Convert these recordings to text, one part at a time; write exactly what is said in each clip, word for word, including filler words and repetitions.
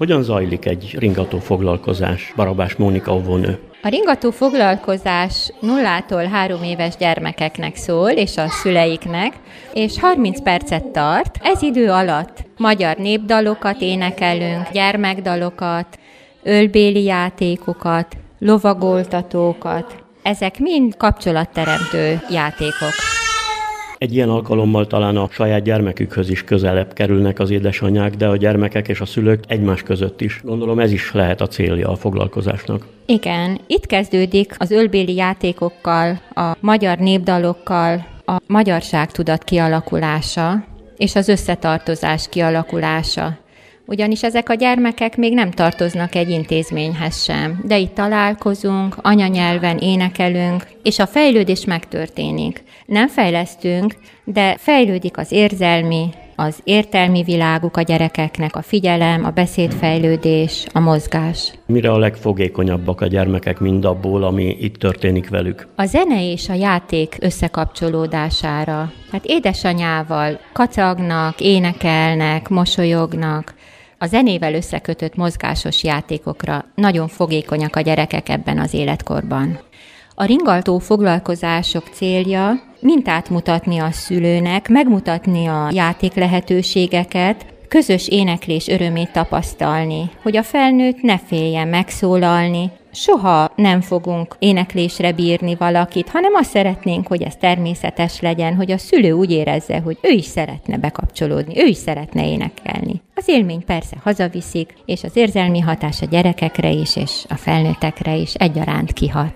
Hogyan zajlik egy ringató foglalkozás, Barabás Mónika óvónő? A ringató foglalkozás nullától három éves gyermekeknek szól, és a szüleiknek, és harminc percet tart. Ez idő alatt magyar népdalokat énekelünk, gyermekdalokat, ölbéli játékokat, lovagoltatókat. Ezek mind kapcsolatteremtő játékok. Egy ilyen alkalommal talán a saját gyermekükhöz is közelebb kerülnek az édesanyák, de a gyermekek és a szülők egymás között is. Gondolom ez is lehet a célja a foglalkozásnak. Igen, itt kezdődik az ölbéli játékokkal, a magyar népdalokkal a magyarságtudat kialakulása és az összetartozás kialakulása. Ugyanis ezek a gyermekek még nem tartoznak egy intézményhez sem, de itt találkozunk, anyanyelven énekelünk, és a fejlődés megtörténik. Nem fejlesztünk, de fejlődik az érzelmi, az értelmi világuk a gyerekeknek, a figyelem, a beszédfejlődés, a mozgás. Mire a legfogékonyabbak a gyermekek mindabból, ami itt történik velük? A zene és a játék összekapcsolódására. Hát édesanyával kacagnak, énekelnek, mosolyognak. A zenével összekötött mozgásos játékokra nagyon fogékonyak a gyerekek ebben az életkorban. A ringaltó foglalkozások célja mintát mutatni a szülőnek, megmutatni a játék lehetőségeket, közös éneklés örömét tapasztalni, hogy a felnőtt ne féljen megszólalni. Soha nem fogunk éneklésre bírni valakit, hanem azt szeretnénk, hogy ez természetes legyen, hogy a szülő úgy érezze, hogy ő is szeretne bekapcsolódni, ő is szeretne énekelni. Az élmény persze hazaviszik, és az érzelmi hatás a gyerekekre is, és a felnőttekre is egyaránt kihat.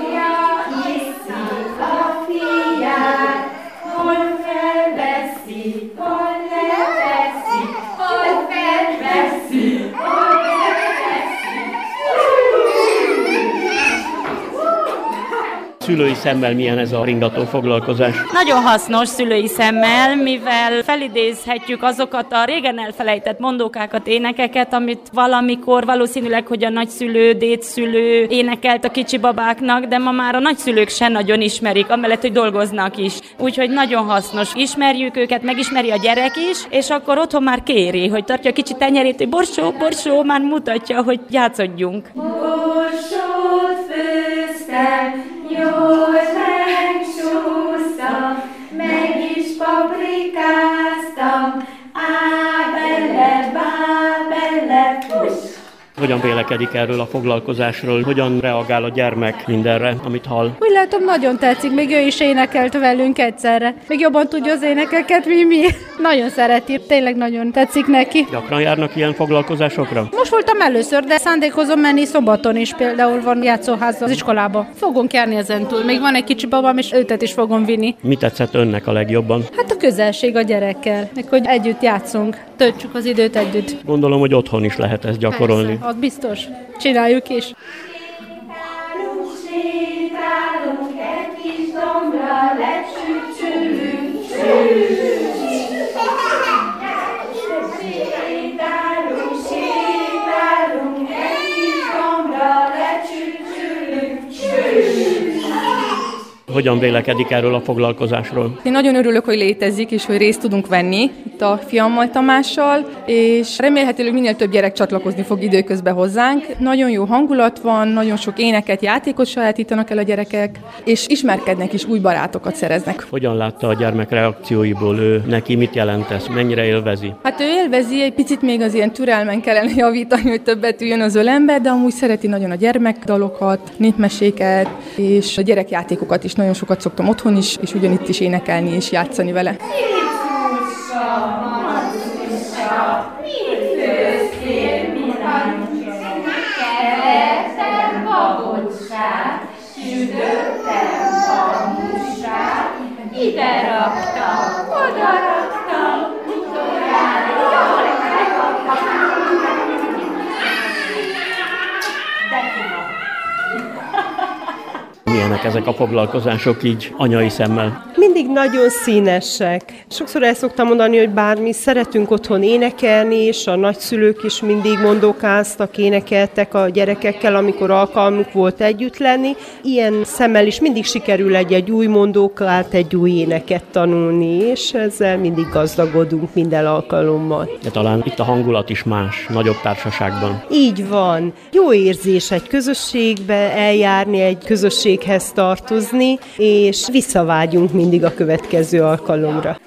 Szülői szemmel milyen ez a ringató foglalkozás? Nagyon hasznos szülői szemmel, mivel felidézhetjük azokat a régen elfelejtett mondókákat, énekeket, amit valamikor valószínűleg, hogy a nagyszülő, dédszülő énekelt a kicsi babáknak, de ma már a nagyszülők se nagyon ismerik, amellett, hogy dolgoznak is. Úgyhogy nagyon hasznos. Ismerjük őket, megismeri a gyerek is, és akkor otthon már kéri, hogy tartja a kicsi tenyerét, hogy borsó, borsó, már mutatja, hogy játszodjunk. Borsót főztem, jól megsúsztam, meg is paprikáztam, ábele, bábele, fuss! Hogyan vélekedik erről a foglalkozásról? Hogyan reagál a gyermek mindenre, amit hall? Úgy látom, nagyon tetszik, még ő is énekelt velünk egyszerre. Még jobban tudja az énekeket, mint mi. Nagyon szereti, tényleg nagyon tetszik neki. Gyakran járnak ilyen foglalkozásokra? Most voltam először, de szándékozom menni Szombaton is, például van játszóház az iskolába. Fogunk járni ezen túl. Még van egy kicsi babám, és őtet is fogom vinni. Mi tetszett önnek a legjobban? Hát a közelség a gyerekkel, meg hogy együtt játszunk, töltsük az időt együtt. Gondolom, hogy otthon is lehet ezt gyakorolni. Persze, az biztos. Csináljuk is. Sétálunk, sétálunk, egy kis dombra lecsücsülünk, sétálunk, sétálunk, egy kis dombra lecsücsülünk. Hogyan vélekedik erről a foglalkozásról? Én nagyon örülök, hogy létezik, és hogy részt tudunk venni itt a fiammal, Tamással, és remélhetőleg minél több gyerek csatlakozni fog időközben hozzánk. Nagyon jó hangulat van, nagyon sok éneket, játékot sajátítanak el a gyerekek, és ismerkednek is, új barátokat szereznek. Hogyan látta a gyermek reakcióiból ő? Neki mit jelent ez? Mennyire élvezi? Hát ő élvezi, egy picit még az ilyen türelmen kellene javítani, hogy többet üljön az ölembe, de amúgy szereti nagyon a gyermekdalokat, népmeséket, és a gyerekjátékokat is nagyon sokat szoktam otthon is, és ugyanitt is énekelni és játszani vele. Ide raktam, oda raktam, utoljára jól megraktam. Milyenek ezek a foglalkozások így anyai szemmel? Mind mindig nagyon színesek. Sokszor el szoktam mondani, hogy bár mi szeretünk otthon énekelni, és a nagyszülők is mindig mondókáztak, énekeltek a gyerekekkel, amikor alkalmuk volt együtt lenni. Ilyen szemmel is mindig sikerül egy-egy új mondókát, egy új éneket tanulni, és ezzel mindig gazdagodunk minden alkalommal. De talán itt a hangulat is más, nagyobb társaságban. Így van. Jó érzés egy közösségbe eljárni, egy közösséghez tartozni, és visszavágyunk mindig a következő alkalomra.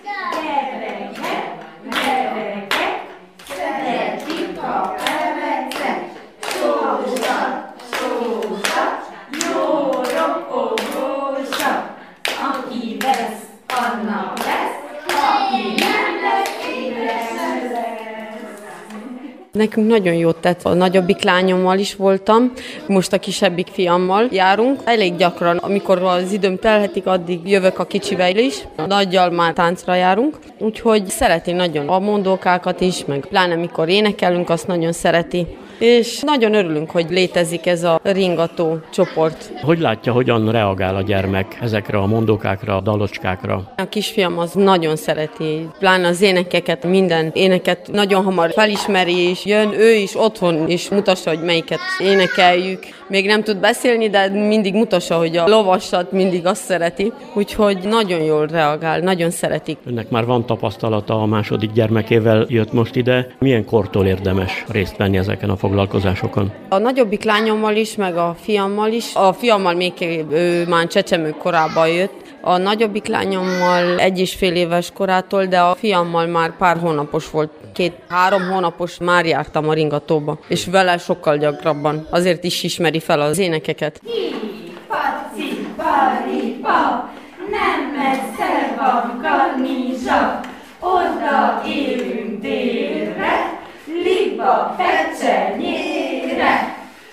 Nekünk nagyon jót tett. A nagyobbik lányommal is voltam, most a kisebbik fiammal járunk. Elég gyakran, amikor az időm telhetik, addig jövök a kicsivel is. A nagyjal már táncra járunk, úgyhogy szereti nagyon a mondókákat is, meg pláne mikor énekelünk, azt nagyon szereti. És nagyon örülünk, hogy létezik ez a ringató csoport. Hogy látja, hogyan reagál a gyermek ezekre a mondókákra, a dalocskákra? A kisfiam az nagyon szereti, pláne az énekeket, minden éneket nagyon hamar felismeri, és jön ő is otthon, és mutassa, hogy melyiket énekeljük. Még nem tud beszélni, de mindig mutassa, hogy a lovasat mindig azt szereti, úgyhogy nagyon jól reagál, nagyon szeretik. Önnek már van tapasztalata, a második gyermekével jött most ide. Milyen kortól érdemes részt venni ezeken a foglalkozásokon? A nagyobbik lányommal is, meg a fiammal is. A fiammal még ő már csecsemő korában jött. A nagyobbik lányommal egy és fél éves korától, de a fiammal már pár hónapos volt. Két-három hónapos már jártam a ringatóba, és vele sokkal gyakrabban. Azért is ismeri fel az énekeket. Paci, paripa, nem messze van Kanizsa, oda élünk délre, liba pecsenyére.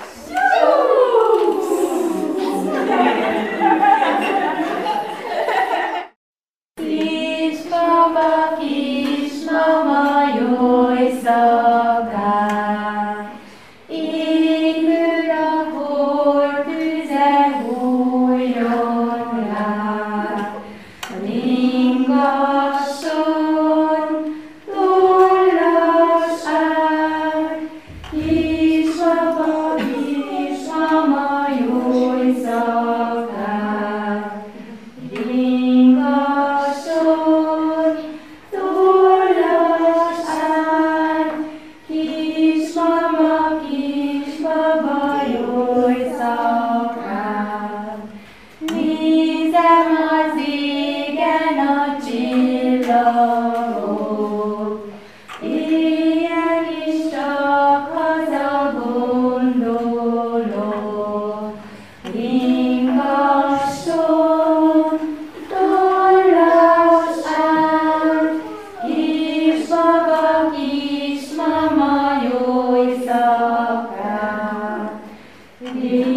Kismama, kismama, jó éjszakát, égül a hold, tüze hújjon rá, ringasson, tollas át, kismama, kismama, jó éjszakát, ringasson, tollas át, kismama, kisbaba, jó éjszakát. Nézem az égen a csillagok, éjjel is csak haza gondolok. Ringasson, tollas át, kisbaba, kismama, jó éjszakát.